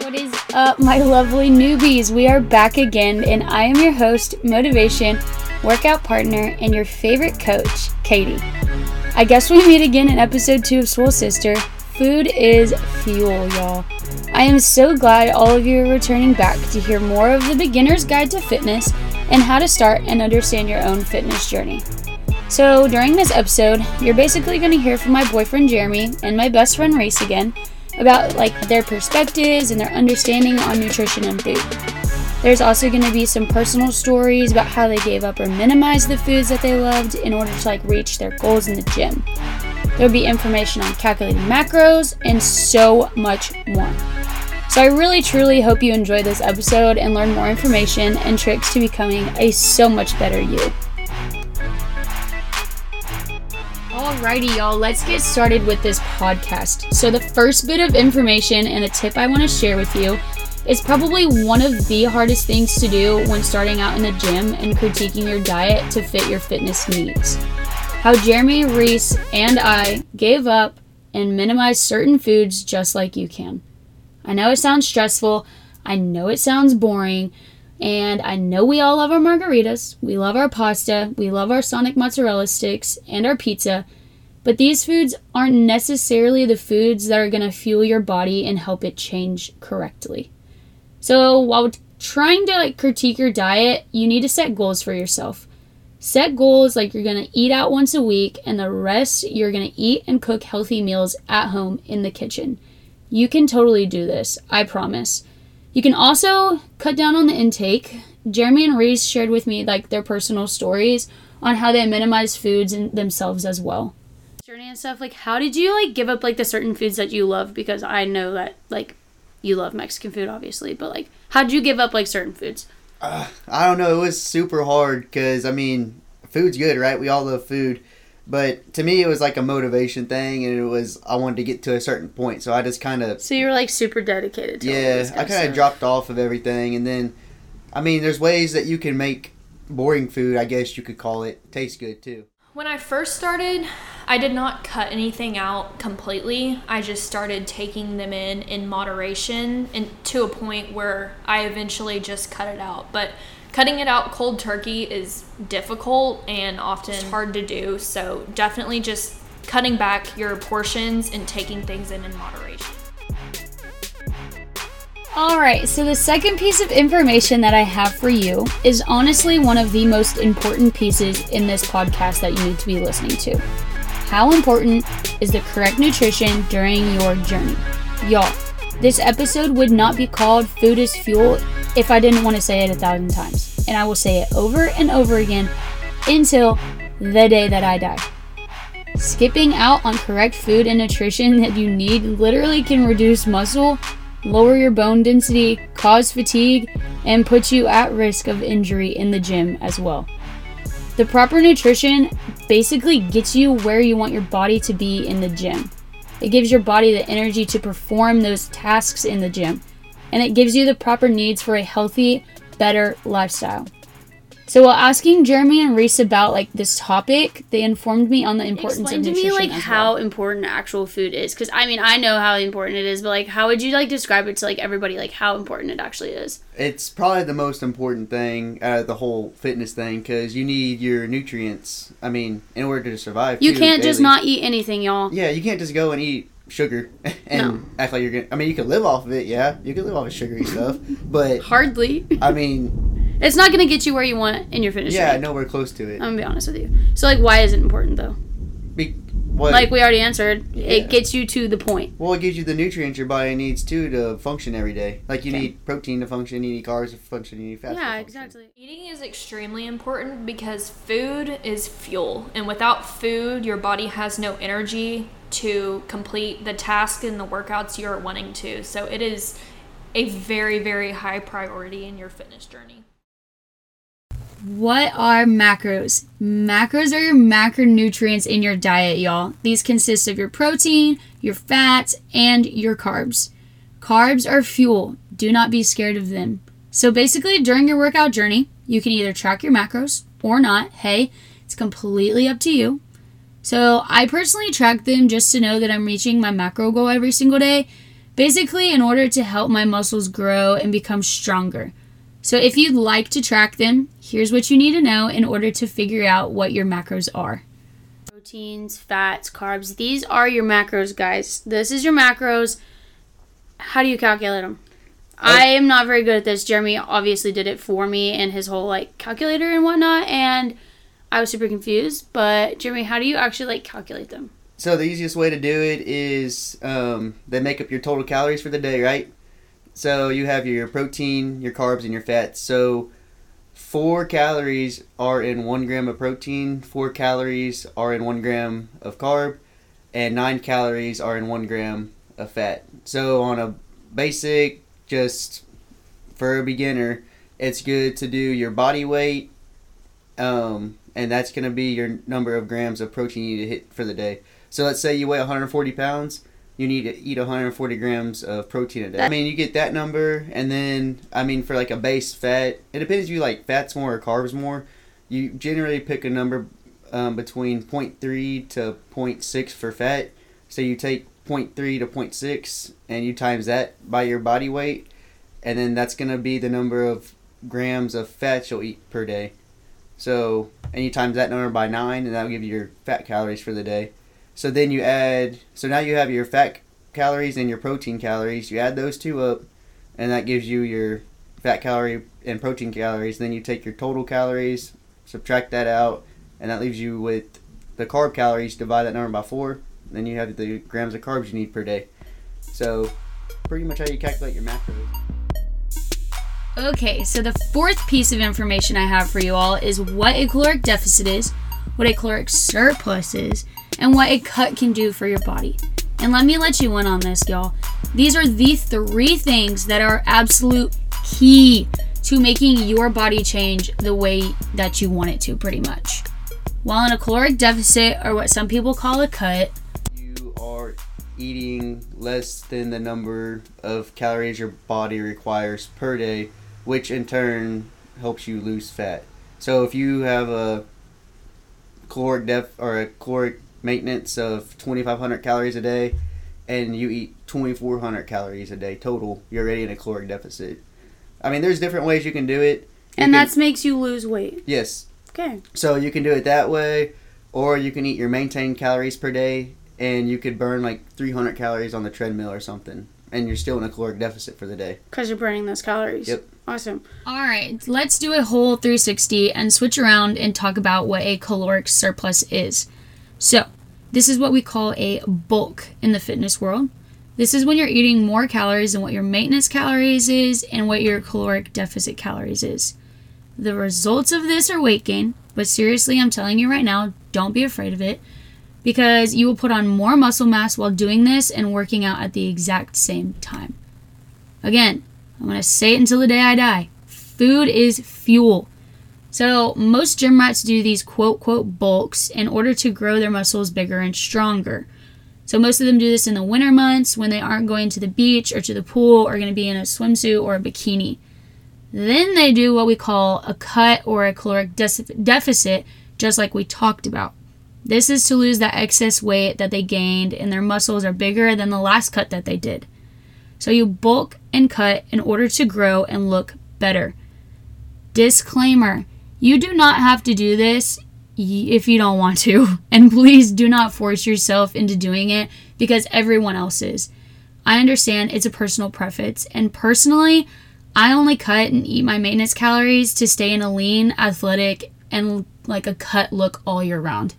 What is up, my lovely newbies? We are back again, and I am your host, motivation, workout partner, and your favorite coach, Katie. I guess we meet again in episode 2 of Swole Sister. Food is fuel, y'all. I am so glad all of you are returning back to hear more of the beginner's guide to fitness and how to start and understand your own fitness journey. So during this episode, you're basically going to hear from my boyfriend Jeremy and my best friend Reese again about their perspectives and their understanding on nutrition and food. There's also going to be some personal stories about how they gave up or minimized the foods that they loved in order to reach their goals in the gym. There'll be information on calculating macros and so much more. So I really truly hope you enjoy this episode and learn more information and tricks to becoming a so much better you. Alrighty, y'all, let's get started with this podcast. So the first bit of information and a tip I want to share with you is probably one of the hardest things to do when starting out in the gym and critiquing your diet to fit your fitness needs. How Jeremy, Reese, and I gave up and minimized certain foods just like you can. I know it sounds stressful, I know it sounds boring, and I know we all love our margaritas, we love our pasta, we love our Sonic mozzarella sticks, and our pizza, but these foods aren't necessarily the foods that are going to fuel your body and help it change correctly. So while trying to critique your diet, you need to set goals for yourself. Set goals like you're going to eat out once a week, and the rest you're going to eat and cook healthy meals at home in the kitchen. You can totally do this, I promise. You can also cut down on the intake. Jeremy and Reese shared with me their personal stories on how they minimize foods in themselves as well. Journey and stuff, how did you give up the certain foods that you love? Because I know that you love Mexican food, obviously, but how did you give up certain foods? I don't know. It was super hard because food's good, right? We all love food. But to me, it was a motivation thing, and I wanted to get to a certain point, so I just kind of... So you were super dedicated to it. Yeah, I kind of dropped off of everything, and then, there's ways that you can make boring food, I guess you could call it, taste good too. When I first started, I did not cut anything out completely. I just started taking them in moderation, and to a point where I eventually just cut it out. But cutting it out cold turkey is difficult and often hard to do, so definitely just cutting back your portions and taking things in moderation. Alright, so the second piece of information that I have for you is honestly one of the most important pieces in this podcast that you need to be listening to. How important is the correct nutrition during your journey? Y'all, this episode would not be called Food is Fuel if I didn't want to say it 1,000 times. And I will say it over and over again until the day that I die. Skipping out on correct food and nutrition that you need literally can reduce muscle, lower your bone density, cause fatigue, and put you at risk of injury in the gym as well. The proper nutrition basically gets you where you want your body to be in the gym. It gives your body the energy to perform those tasks in the gym, and it gives you the proper needs for a healthy, better lifestyle. So while asking Jeremy and Reese about this topic, they informed me on the importance of nutrition. Explain to me how important actual food is, because I know how important it is, but how would you describe it to everybody, how important it actually is? It's probably the most important thing out of the whole fitness thing, because you need your nutrients. In order to survive. You can't just not eat anything, y'all. Yeah, you can't just go and eat sugar and act like you're gonna. You can live off of it. Yeah, you can live off of sugary stuff, but hardly. It's not going to get you where you want in your fitness journey. Yeah, nowhere close to it. I'm going to be honest with you. So, why is it important, though? We already answered, It gets you to the point. Well, it gives you the nutrients your body needs, too, to function every day. You need protein to function, you need carbs to function, you need fats to function. Yeah, exactly. Eating is extremely important because food is fuel. And without food, your body has no energy to complete the task and the workouts you're wanting to. So, it is a very, very high priority in your fitness journey. What are macros? Macros are your macronutrients in your diet, y'all. These consist of your protein, your fats, and your carbs. Carbs are fuel. Do not be scared of them. So basically, during your workout journey, you can either track your macros or not. Hey, it's completely up to you. So I personally track them just to know that I'm reaching my macro goal every single day. basically in order to help my muscles grow and become stronger. So if you'd like to track them, here's what you need to know in order to figure out what your macros are. Proteins, fats, carbs, these are your macros, guys. This is your macros. How do you calculate them? I am not very good at this. Jeremy obviously did it for me and his whole calculator and whatnot, and I was super confused. But Jeremy, how do you actually calculate them? So the easiest way to do it is they make up your total calories for the day, right? So you have your protein, your carbs, and your fats. So 4 calories are in 1 gram of protein, 4 calories are in 1 gram of carb, and 9 calories are in 1 gram of fat. So on a basic, just for a beginner, it's good to do your body weight, and that's going to be your number of grams of protein you need to hit for the day. So let's say you weigh 140 pounds. You need to eat 140 grams of protein a day. I mean, you get that number, and then, for a base fat, it depends if you like fats more or carbs more. You generally pick a number between 0.3 to 0.6 for fat. So you take 0.3 to 0.6, and you times that by your body weight, and then that's going to be the number of grams of fat you'll eat per day. So, and you times that number by 9, and that'll give you your fat calories for the day. So then you add, so now you have your fat calories and your protein calories. You add those two up, and that gives you your fat calorie and protein calories. Then you take your total calories, subtract that out, and that leaves you with the carb calories. Divide that number by 4. Then you have the grams of carbs you need per day. So pretty much how you calculate your macros. Okay, so the fourth piece of information I have for you all is what a caloric deficit is, what a caloric surplus is, and what a cut can do for your body. And let me let you in on this, y'all. These are the 3 things that are absolute key to making your body change the way that you want it to, pretty much. While in a caloric deficit, or what some people call a cut, you are eating less than the number of calories your body requires per day, which in turn helps you lose fat. So if you have a caloric maintenance of 2,500 calories a day, and you eat 2,400 calories a day total, you're already in a caloric deficit. There's different ways you can do it. That makes you lose weight. Yes. Okay. So you can do it that way, or you can eat your maintained calories per day, and you could burn 300 calories on the treadmill or something, and you're still in a caloric deficit for the day. Because you're burning those calories. Yep. Awesome. All right, let's do a whole 360 and switch around and talk about what a caloric surplus is. So, this is what we call a bulk in the fitness world. This is when you're eating more calories than what your maintenance calories is and what your caloric deficit calories is. The results of this are weight gain, but seriously, I'm telling you right now, don't be afraid of it, because you will put on more muscle mass while doing this and working out at the exact same time. Again, I'm going to say it until the day I die. Food is fuel. So most gym rats do these quote bulks in order to grow their muscles bigger and stronger. So most of them do this in the winter months when they aren't going to the beach or to the pool or going to be in a swimsuit or a bikini. Then they do what we call a cut or a caloric deficit, just like we talked about. This is to lose that excess weight that they gained and their muscles are bigger than the last cut that they did. So you bulk and cut in order to grow and look better. Disclaimer, you do not have to do this if you don't want to. And please do not force yourself into doing it because everyone else is. I understand it's a personal preference. And personally, I only cut and eat my maintenance calories to stay in a lean, athletic, and a cut look all year round.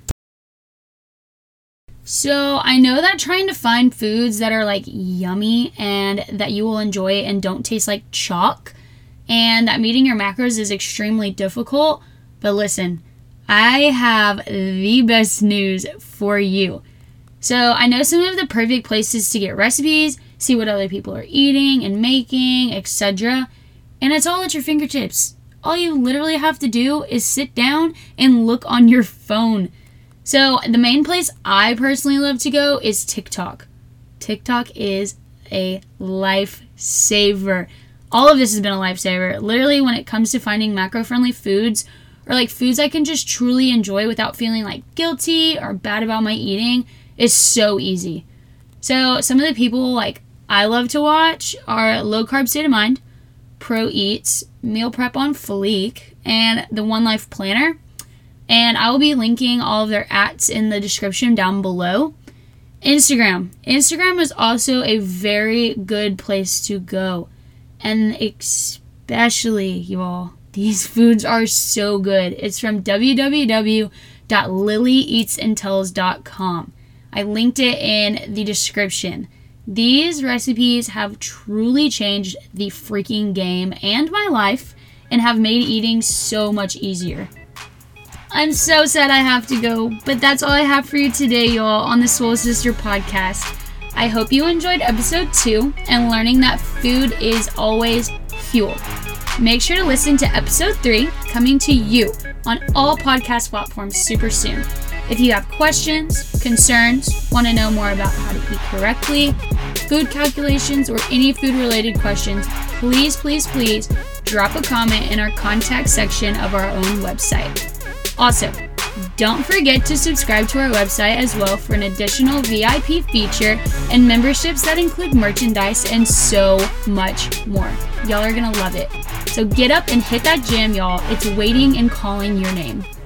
So I know that trying to find foods that are yummy and that you will enjoy and don't taste like chalk, and that meeting your macros is extremely difficult, but listen, I have the best news for you. So I know some of the perfect places to get recipes, see what other people are eating and making, etc. And it's all at your fingertips. All you literally have to do is sit down and look on your phone. So the main place I personally love to go is TikTok. TikTok is a lifesaver. All of this has been a lifesaver. Literally, when it comes to finding macro-friendly foods, or foods I can just truly enjoy without feeling guilty or bad about my eating, is so easy. So some of the people I love to watch are Low Carb State of Mind, Pro Eats, Meal Prep on Fleek, and the One Life Planner. And I will be linking all of their ats in the description down below. Instagram is also a very good place to go. And especially, you all, these foods are so good. It's from www.lillyeatsandtells.com. I linked it in the description. These recipes have truly changed the freaking game and my life and have made eating so much easier. I'm so sad I have to go, but that's all I have for you today, y'all, on the Swole Sister podcast. I hope you enjoyed episode 2 and learning that food is always fuel. Make sure to listen to episode 3, coming to you on all podcast platforms super soon. If you have questions, concerns, want to know more about how to eat correctly, food calculations, or any food-related questions, please drop a comment in our contact section of our own website. Also, don't forget to subscribe to our website as well for an additional VIP feature and memberships that include merchandise and so much more. Y'all are gonna love it. So get up and hit that gym, y'all. It's waiting and calling your name.